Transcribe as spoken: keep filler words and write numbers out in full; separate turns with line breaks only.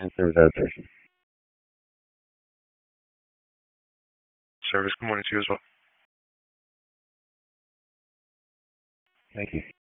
and service adaptation.
Service, good morning to you as well.
Thank you.